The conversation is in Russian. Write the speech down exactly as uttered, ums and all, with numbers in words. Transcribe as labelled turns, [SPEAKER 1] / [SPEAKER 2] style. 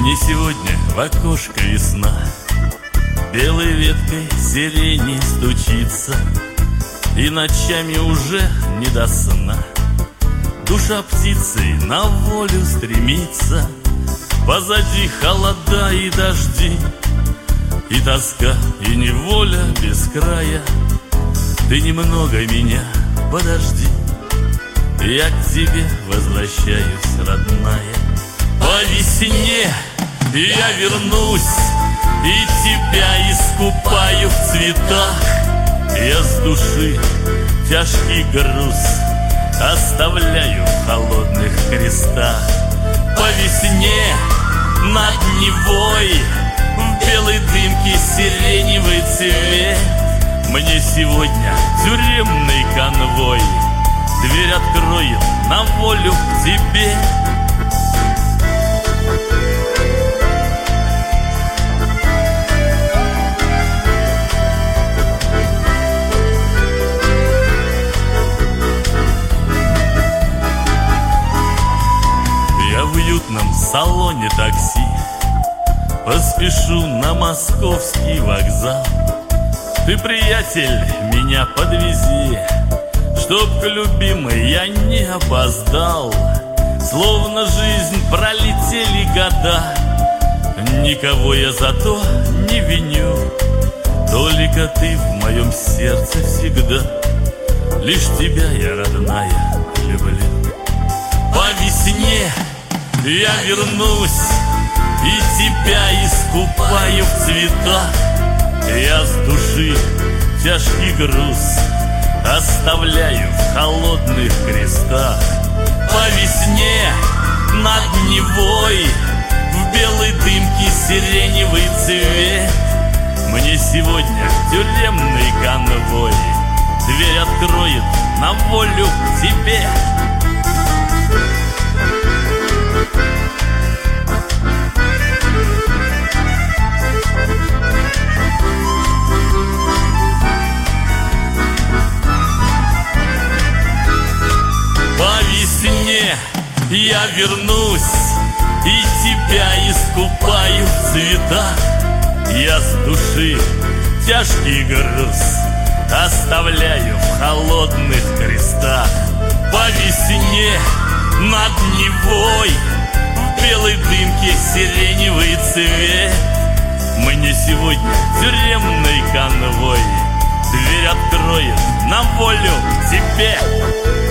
[SPEAKER 1] Мне сегодня в окошко весна белой веткой сирени стучится, и ночами уже не до сна душа птицей на волю стремится. Позади холода и дожди, и тоска, и неволя без края. Ты немного меня подожди, я к тебе возвращаюсь, родная. По весне я вернусь и тебя искупаю в цветах. Я с души тяжкий груз оставляю в холодных крестах. По весне над Невой в белой дымке сиреневый цвет. Мне сегодня тюремный конвой дверь откроет на волю к тебе. Я в уютном салоне такси поспешу на московский вокзал. Ты, приятель, меня подвези, чтоб к любимой я не опоздал. Словно жизнь пролетели года, никого я за то не виню. Только ты в моем сердце всегда, лишь тебя я, родная, люблю. По весне я вернусь и тебя искупаю в цветах. Я с души тяжкий груз оставляю в холодных крестах. По весне над Невой в белой дымке сиреневый цвет. Мне сегодня тюремный конвой дверь откроет на волю к тебе. Я вернусь и тебя искупаю в цветах. Я с души тяжкий груз оставляю в холодных крестах. По весне над Невой в белой дымке сиреневый цвет. Мне сегодня тюремный конвой дверь откроет на волю к тебе.